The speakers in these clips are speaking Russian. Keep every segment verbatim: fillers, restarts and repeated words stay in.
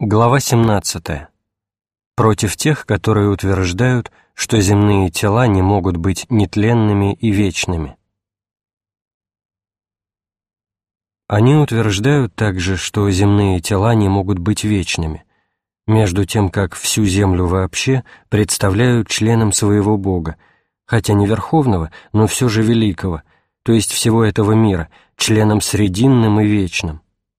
Глава семнадцатая. Против тех, которые утверждают, что земные тела не могут быть нетленными и вечными. Они утверждают также, что земные тела не могут быть вечными, между тем как всю землю вообще представляют членом своего Бога, хотя не верховного, но все же великого, то есть всего этого мира, членом срединным и вечным.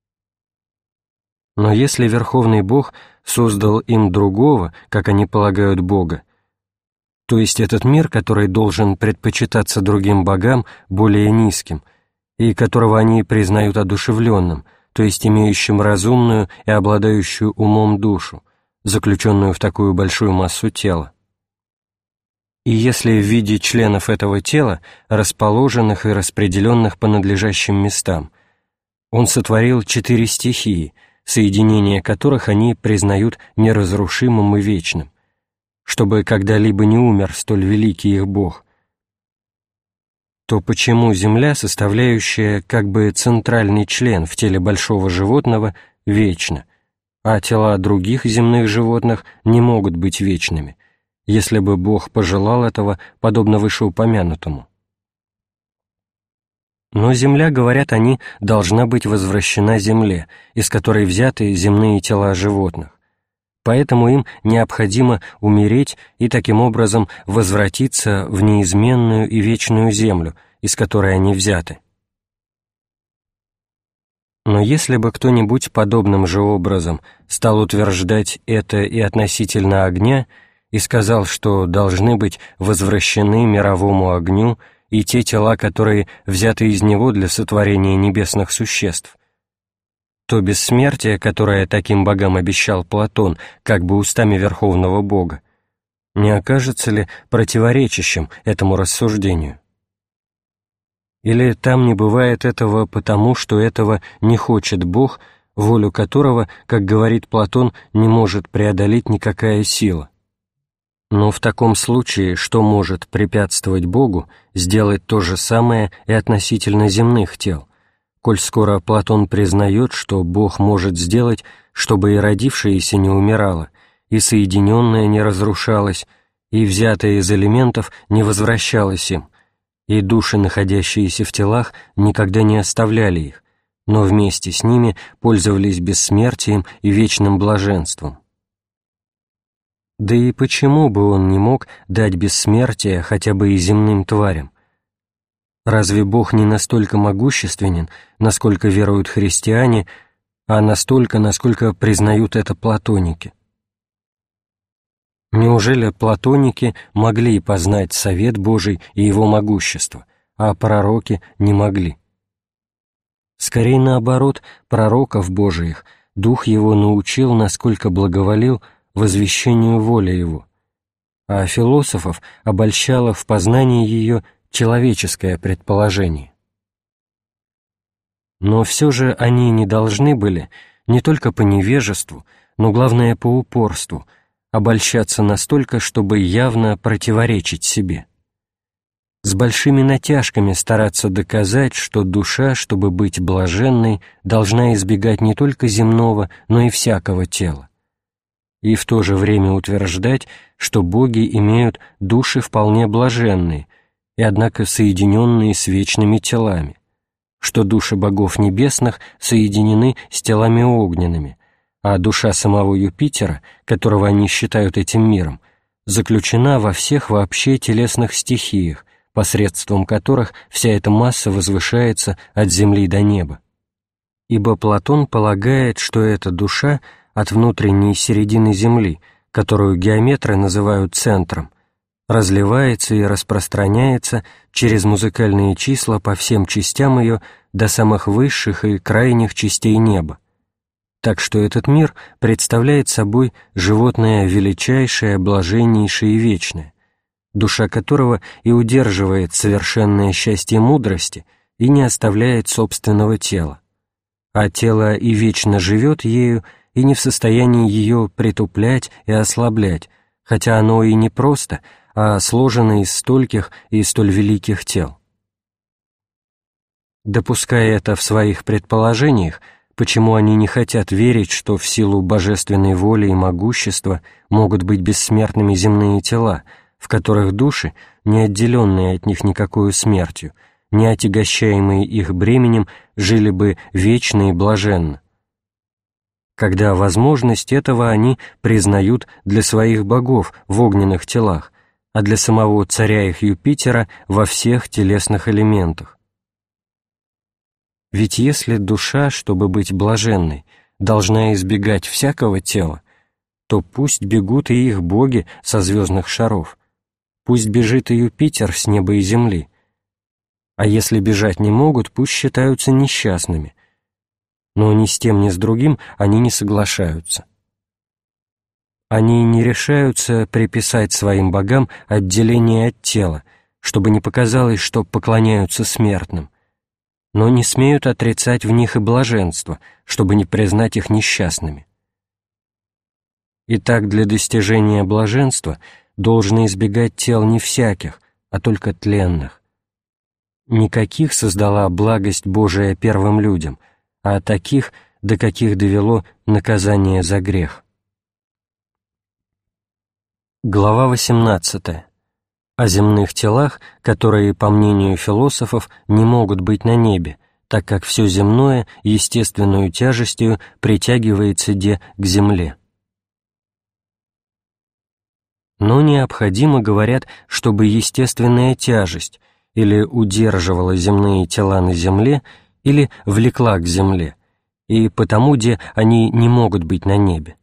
Но если Верховный Бог создал им другого, как они полагают, Бога, то есть этот мир, который должен предпочитаться другим богам, более низким, и которого они признают одушевленным, то есть имеющим разумную и обладающую умом душу, заключенную в такую большую массу тела. И если в виде членов этого тела, расположенных и распределенных по надлежащим местам, Он сотворил четыре стихии, соединение которых они признают неразрушимым и вечным, чтобы когда-либо не умер столь великий их Бог, то почему земля, составляющая как бы центральный член в теле большого животного, вечна, а тела других земных животных не могут быть вечными, если бы Бог пожелал этого, подобно вышеупомянутому? Но земля, говорят они, должна быть возвращена земле, из которой взяты земные тела животных. Поэтому им необходимо умереть и таким образом возвратиться в неизменную и вечную землю, из которой они взяты. Но если бы кто-нибудь подобным же образом стал утверждать это и относительно огня, и сказал, что должны быть возвращены мировому огню и те тела, которые взяты из него для сотворения небесных существ, то бессмертие, которое таким богам обещал Платон, как бы устами Верховного Бога, не окажется ли противоречащим этому рассуждению? Или там не бывает этого потому, что этого не хочет Бог, волю которого, как говорит Платон, не может преодолеть никакая сила? Но в таком случае что может препятствовать Богу сделать то же самое и относительно земных тел, коль скоро Платон признает, что Бог может сделать, чтобы и родившееся не умирало, и соединенное не разрушалось, и взятое из элементов не возвращалось им, и души, находящиеся в телах, никогда не оставляли их, но вместе с ними пользовались бессмертием и вечным блаженством. Да и почему бы он не мог дать бессмертие хотя бы и земным тварям? Разве Бог не настолько могущественен, насколько веруют христиане, а настолько, насколько признают это платоники? Неужели платоники могли познать совет Божий и его могущество, а пророки не могли? Скорее наоборот, пророков Божиих Дух его научил, насколько благоволил, возвещению воли его, а философов обольщало в познании ее человеческое предположение. Но все же они не должны были, не только по невежеству, но главное по упорству, обольщаться настолько, чтобы явно противоречить себе. С большими натяжками стараться доказать, что душа, чтобы быть блаженной, должна избегать не только земного, но и всякого тела, и в то же время утверждать, что боги имеют души вполне блаженные, и однако соединенные с вечными телами, что души богов небесных соединены с телами огненными, а душа самого Юпитера, которого они считают этим миром, заключена во всех вообще телесных стихиях, посредством которых вся эта масса возвышается от земли до неба. Ибо Платон полагает, что эта душа от внутренней середины Земли, которую геометры называют центром, разливается и распространяется через музыкальные числа по всем частям ее до самых высших и крайних частей неба. Так что этот мир представляет собой животное величайшее, блаженнейшее и вечное, душа которого и удерживает совершенное счастье мудрости и не оставляет собственного тела, а тело и вечно живет ею, и не в состоянии ее притуплять и ослаблять, хотя оно и не просто, а сложено из стольких и столь великих тел. Допуская это в своих предположениях, почему они не хотят верить, что в силу божественной воли и могущества могут быть бессмертными земные тела, в которых души, не отделенные от них никакой смертью, не отягощаемые их бременем, жили бы вечно и блаженно. Когда возможность этого они признают для своих богов в огненных телах, а для самого царя их Юпитера во всех телесных элементах. Ведь если душа, чтобы быть блаженной, должна избегать всякого тела, то пусть бегут и их боги со звездных шаров, пусть бежит и Юпитер с неба и земли, а если бежать не могут, пусть считаются несчастными, но ни с тем, ни с другим они не соглашаются. Они не решаются приписать своим богам отделение от тела, чтобы не показалось, что поклоняются смертным, но не смеют отрицать в них и блаженство, чтобы не признать их несчастными. Итак, для достижения блаженства должно избегать тел не всяких, а только тленных. Никаких создала благость Божия первым людям, а таких, до каких довело наказание за грех. Глава восемнадцатая. О земных телах, которые, по мнению философов, не могут быть на небе, так как все земное естественную тяжестью притягивается де к земле. Но необходимо, говорят, чтобы естественная тяжесть или удерживала земные тела на земле, или влекла к земле, и потому де они не могут быть на небе.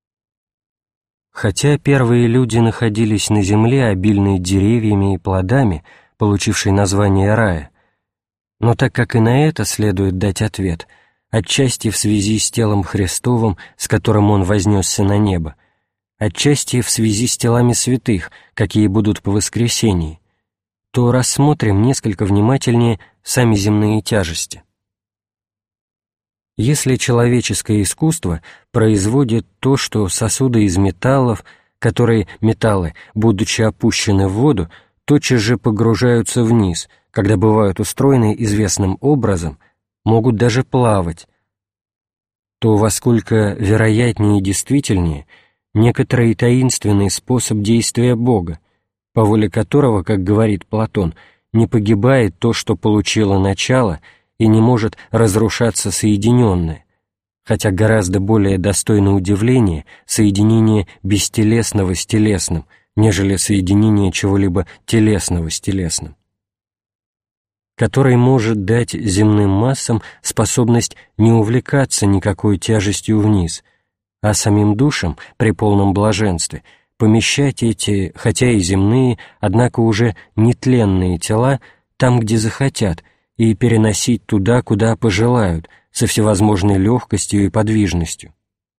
Хотя первые люди находились на земле, обильные деревьями и плодами, получившие название рая, но так как и на это следует дать ответ, отчасти в связи с телом Христовым, с которым Он вознесся на небо, отчасти в связи с телами святых, какие будут по воскресении, то рассмотрим несколько внимательнее сами земные тяжести. Если человеческое искусство производит то, что сосуды из металлов, которые металлы, будучи опущены в воду, тотчас же погружаются вниз, когда бывают устроены известным образом, могут даже плавать, то во сколько вероятнее и действительнее некоторый таинственный способ действия Бога, по воле которого, как говорит Платон, не погибает то, что получило начало, и не может разрушаться соединенное, хотя гораздо более достойно удивления соединение бестелесного с телесным, нежели соединение чего-либо телесного с телесным, который может дать земным массам способность не увлекаться никакой тяжестью вниз, а самим душам при полном блаженстве помещать эти, хотя и земные, однако уже нетленные тела там, где захотят, и переносить туда, куда пожелают, со всевозможной легкостью и подвижностью.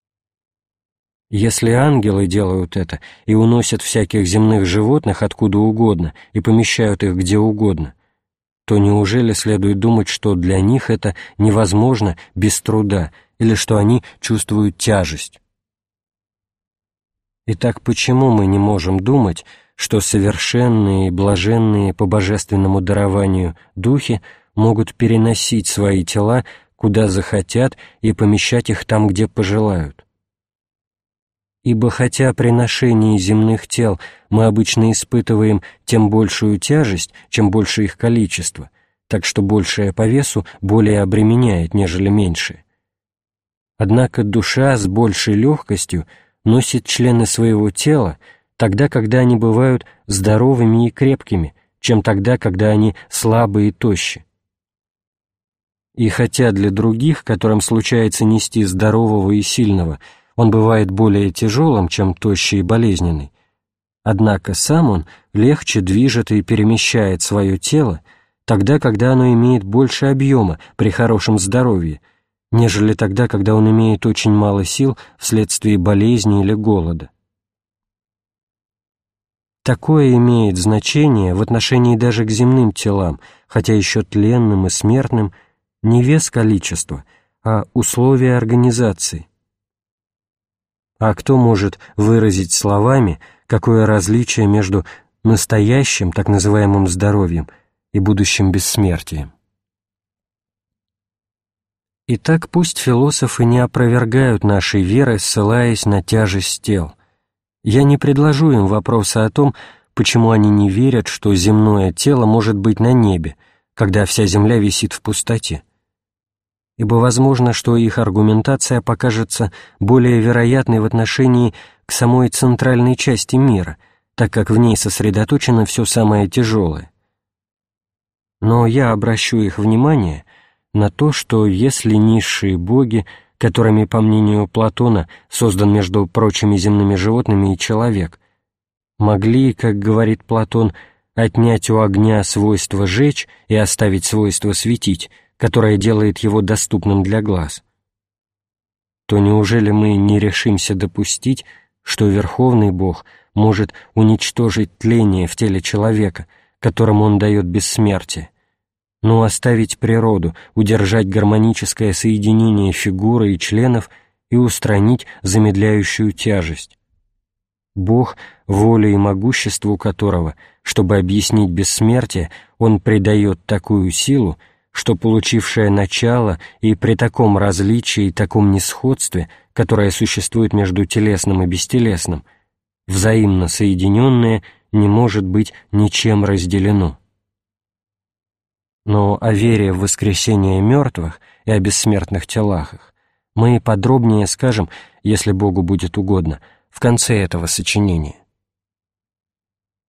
Если ангелы делают это и уносят всяких земных животных откуда угодно и помещают их где угодно, то неужели следует думать, что для них это невозможно без труда или что они чувствуют тяжесть? Итак, почему мы не можем думать, что совершенные и блаженные по божественному дарованию духи могут переносить свои тела куда захотят и помещать их там, где пожелают? Ибо хотя при ношении земных тел мы обычно испытываем тем большую тяжесть, чем больше их количество, так что большее по весу более обременяет, нежели меньшее. Однако душа с большей легкостью носит члены своего тела тогда, когда они бывают здоровыми и крепкими, чем тогда, когда они слабые и тощи. И хотя для других, которым случается нести здорового и сильного, он бывает более тяжелым, чем тощий и болезненный, однако сам он легче движет и перемещает свое тело тогда, когда оно имеет больше объема при хорошем здоровье, нежели тогда, когда он имеет очень мало сил вследствие болезни или голода. Такое имеет значение в отношении даже к земным телам, хотя еще тленным и смертным, не вес количества, а условия организации. А кто может выразить словами, какое различие между настоящим, так называемым здоровьем, и будущим бессмертием? Итак, пусть философы не опровергают нашей веры, ссылаясь на тяжесть тел. Я не предложу им вопроса о том, почему они не верят, что земное тело может быть на небе, когда вся земля висит в пустоте. Ибо возможно, что их аргументация покажется более вероятной в отношении к самой центральной части мира, так как в ней сосредоточено все самое тяжелое. Но я обращу их внимание на то, что если низшие боги, которыми, по мнению Платона, создан между прочими земными животными и человек, могли, как говорит Платон, отнять у огня свойство жечь и оставить свойство светить, которое делает его доступным для глаз, то неужели мы не решимся допустить, что Верховный Бог может уничтожить тление в теле человека, которому Он дает бессмертие, но оставить природу, удержать гармоническое соединение фигуры и членов и устранить замедляющую тяжесть? Бог, воле и могуществу которого, чтобы объяснить бессмертие, Он придает такую силу, что получившее начало и при таком различии и таком несходстве, которое существует между телесным и бестелесным, взаимно соединенное не может быть ничем разделено. Но о вере в воскресение мертвых и о бессмертных телах их мы подробнее скажем, если Богу будет угодно, в конце этого сочинения.